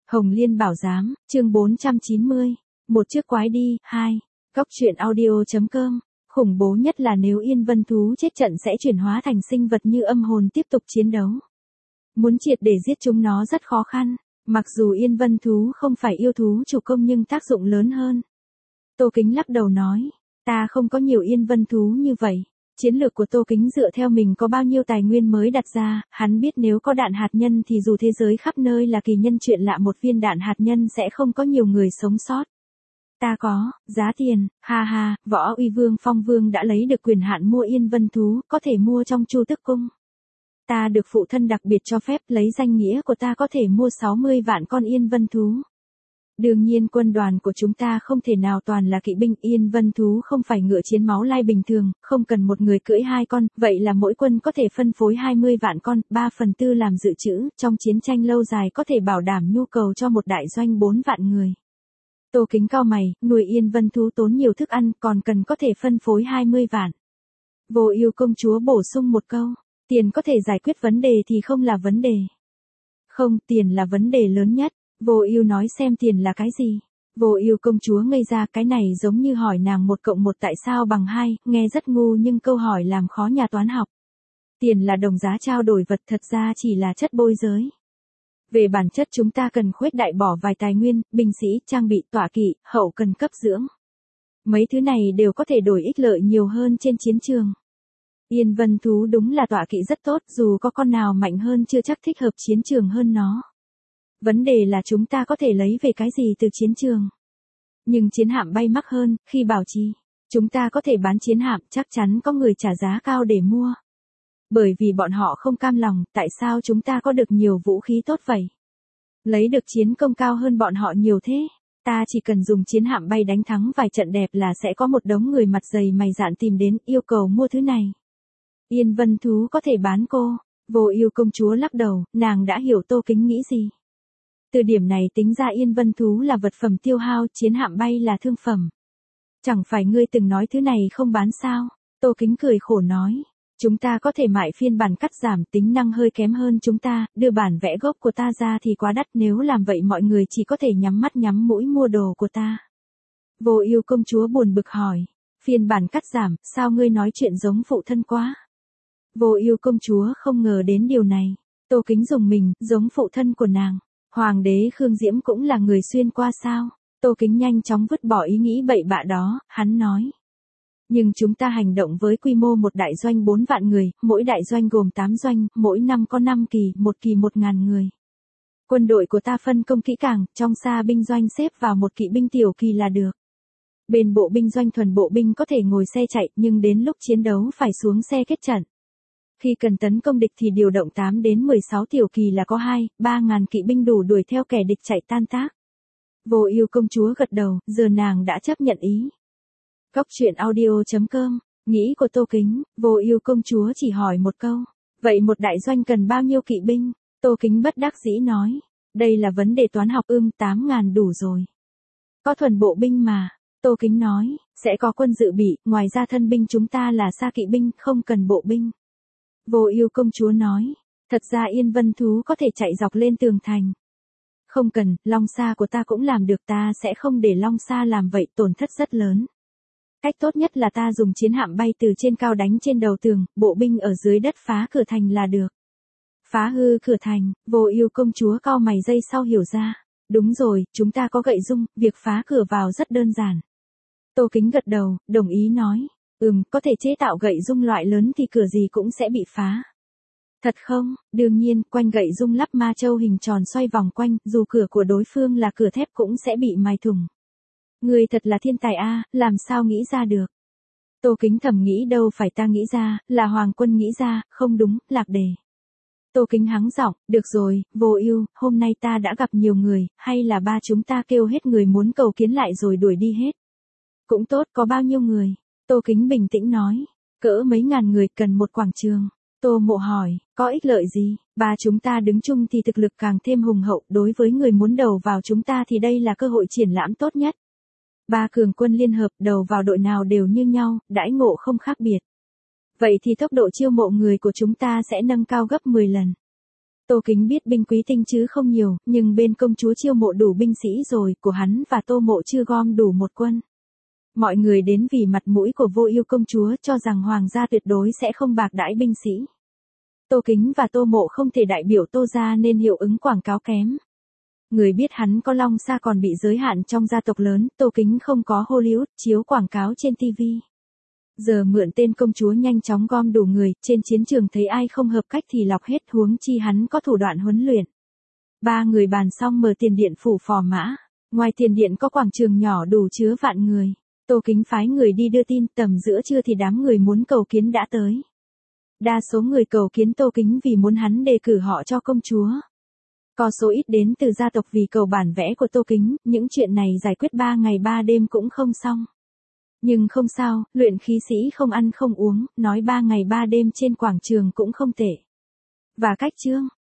Hồng Liên Bảo Giám, chương 490. Một chiếc quái đi, 2. Góc truyện audio.com. Khủng bố nhất là nếu Yên Vân Thú chết trận sẽ chuyển hóa thành sinh vật như âm hồn tiếp tục chiến đấu. Muốn triệt để giết chúng nó rất khó khăn, mặc dù Yên Vân Thú không phải yêu thú chủ công nhưng tác dụng lớn hơn. Tô Kính lắc đầu nói, ta không có nhiều Yên Vân Thú như vậy. Chiến lược của Tô Kính dựa theo mình có bao nhiêu tài nguyên mới đặt ra, hắn biết nếu có đạn hạt nhân thì dù thế giới khắp nơi là kỳ nhân chuyện lạ một viên đạn hạt nhân sẽ không có nhiều người sống sót. Ta có, giá tiền, ha ha, Võ Uy Vương Phong Vương đã lấy được quyền hạn mua Yên Vân Thú, có thể mua trong Chu Tước Cung. Ta được phụ thân đặc biệt cho phép lấy danh nghĩa của ta có thể mua 60 vạn con Yên Vân Thú. Đương nhiên quân đoàn của chúng ta không thể nào toàn là kỵ binh, Yên Vân Thú không phải ngựa chiến máu lai bình thường, không cần một người cưỡi 2 con, vậy là mỗi quân có thể phân phối 20 vạn con, 3/4 làm dự trữ, trong chiến tranh lâu dài có thể bảo đảm nhu cầu cho một đại doanh 4 vạn người. Tô Kính cau mày, nuôi Yên Vân Thú tốn nhiều thức ăn, còn cần có thể phân phối 20 vạn. Vô Ưu công chúa bổ sung một câu, tiền có thể giải quyết vấn đề thì không là vấn đề. Không, tiền là vấn đề lớn nhất. Vô Ưu nói xem tiền là cái gì. Vô Ưu công chúa ngây ra, cái này giống như hỏi nàng 1 + 1 tại sao bằng 2, nghe rất ngu nhưng câu hỏi làm khó nhà toán học. Tiền là đồng giá trao đổi vật, thật ra chỉ là chất môi giới. Về bản chất chúng ta cần khuếch đại bỏ vài tài nguyên, binh sĩ, trang bị, tọa kỵ, hậu cần cấp dưỡng. Mấy thứ này đều có thể đổi ích lợi nhiều hơn trên chiến trường. Yên Vân Thú đúng là tọa kỵ rất tốt, dù có con nào mạnh hơn chưa chắc thích hợp chiến trường hơn nó. Vấn đề là chúng ta có thể lấy về cái gì từ chiến trường. Nhưng chiến hạm bay mắc hơn, khi bảo trì, chúng ta có thể bán chiến hạm, chắc chắn có người trả giá cao để mua. Bởi vì bọn họ không cam lòng, tại sao chúng ta có được nhiều vũ khí tốt vậy? Lấy được chiến công cao hơn bọn họ nhiều thế. Ta chỉ cần dùng chiến hạm bay đánh thắng vài trận đẹp là sẽ có một đống người mặt dày mày dạn tìm đến, yêu cầu mua thứ này. Yên Vân Thú có thể bán cô. Vô Ưu công chúa lắc đầu, nàng đã hiểu Tô Kính nghĩ gì. Từ điểm này tính ra Yên Vân Thú là vật phẩm tiêu hao, chiến hạm bay là thương phẩm. Chẳng phải ngươi từng nói thứ này không bán sao? Tô Kính cười khổ nói. Chúng ta có thể mại phiên bản cắt giảm, tính năng hơi kém hơn chúng ta, đưa bản vẽ gốc của ta ra thì quá đắt, nếu làm vậy mọi người chỉ có thể nhắm mắt nhắm mũi mua đồ của ta. Vô Ưu công chúa buồn bực hỏi. Phiên bản cắt giảm, sao ngươi nói chuyện giống phụ thân quá? Vô Ưu công chúa không ngờ đến điều này. Tô Kính dùng mình, giống phụ thân của nàng. Hoàng đế Khương Diễm cũng là người xuyên qua sao? Tô Kính nhanh chóng vứt bỏ ý nghĩ bậy bạ đó, hắn nói. Nhưng chúng ta hành động với quy mô một đại doanh 4 vạn người, mỗi đại doanh gồm 8 doanh, mỗi năm có 5 kỳ, một kỳ 1.000 người. Quân đội của ta phân công kỹ càng, trong xa binh doanh xếp vào một kỵ binh tiểu kỳ là được. Bên bộ binh doanh thuần bộ binh có thể ngồi xe chạy, nhưng đến lúc chiến đấu phải xuống xe kết trận. Khi cần tấn công địch thì điều động 8 đến 16 tiểu kỳ là có 2-3 ngàn kỵ binh đủ đuổi theo kẻ địch chạy tan tác. Vô Ưu công chúa gật đầu, giờ nàng đã chấp nhận ý. Góc truyện audio.com, nghĩ của Tô Kính, Vô Ưu công chúa chỉ hỏi một câu. Vậy một đại doanh cần bao nhiêu kỵ binh? Tô Kính bất đắc dĩ nói. Đây là vấn đề toán học, 8.000 đủ rồi. Có thuần bộ binh mà. Tô Kính nói, sẽ có quân dự bị, ngoài ra thân binh chúng ta là xa kỵ binh, không cần bộ binh. Vô Ưu công chúa nói, thật ra Yên Vân Thú có thể chạy dọc lên tường thành. Không cần, Long Sa của ta cũng làm được, ta sẽ không để Long Sa làm vậy, tổn thất rất lớn. Cách tốt nhất là ta dùng chiến hạm bay từ trên cao đánh trên đầu tường, bộ binh ở dưới đất phá cửa thành là được. Phá hư cửa thành, Vô Ưu công chúa cau mày giây sau hiểu ra. Đúng rồi, chúng ta có gậy dung, việc phá cửa vào rất đơn giản. Tô Kính gật đầu, đồng ý nói. Có thể chế tạo gậy dung loại lớn thì cửa gì cũng sẽ bị phá. Thật không? Đương nhiên, quanh gậy dung lắp ma châu hình tròn xoay vòng quanh, dù cửa của đối phương là cửa thép cũng sẽ bị mài thủng. Ngươi thật là thiên tài a, làm sao nghĩ ra được? Tô Kính thầm nghĩ đâu phải ta nghĩ ra, là Hoàng Quân nghĩ ra, không đúng, Lạc Đề. Tô Kính hắng giọng, được rồi, Vô Ưu, hôm nay ta đã gặp nhiều người, hay là ba chúng ta kêu hết người muốn cầu kiến lại rồi đuổi đi hết? Cũng tốt, có bao nhiêu người? Tô Kính bình tĩnh nói, cỡ mấy ngàn người, cần một quảng trường. Tô Mộ hỏi, có ích lợi gì? Ba chúng ta đứng chung thì thực lực càng thêm hùng hậu, đối với người muốn đầu vào chúng ta thì đây là cơ hội triển lãm tốt nhất. Ba cường quân liên hợp, đầu vào đội nào đều như nhau, đãi ngộ không khác biệt. Vậy thì tốc độ chiêu mộ người của chúng ta sẽ nâng cao gấp 10 lần. Tô Kính biết binh quý tinh chứ không nhiều, nhưng bên công chúa chiêu mộ đủ binh sĩ rồi, của hắn và Tô Mộ chưa gom đủ một quân. Mọi người đến vì mặt mũi của Vô Ưu công chúa, cho rằng hoàng gia tuyệt đối sẽ không bạc đãi binh sĩ. Tô Kính và Tô Mộ không thể đại biểu Tô gia nên hiệu ứng quảng cáo kém. Người biết hắn có Long Sa còn bị giới hạn trong gia tộc lớn, Tô Kính không có Hollywood chiếu quảng cáo trên TV. Giờ mượn tên công chúa nhanh chóng gom đủ người, trên chiến trường thấy ai không hợp cách thì lọc hết, huống chi hắn có thủ đoạn huấn luyện. Ba người bàn xong mở tiền điện phủ phò mã. Ngoài tiền điện có quảng trường nhỏ đủ chứa vạn người. Tô Kính phái người đi đưa tin, tầm giữa trưa thì đám người muốn cầu kiến đã tới. Đa số người cầu kiến Tô Kính vì muốn hắn đề cử họ cho công chúa. Có số ít đến từ gia tộc vì cầu bản vẽ của Tô Kính, những chuyện này giải quyết 3 ngày 3 đêm cũng không xong. Nhưng không sao, luyện khí sĩ không ăn không uống, nói 3 ngày 3 đêm trên quảng trường cũng không tệ. Và cách chương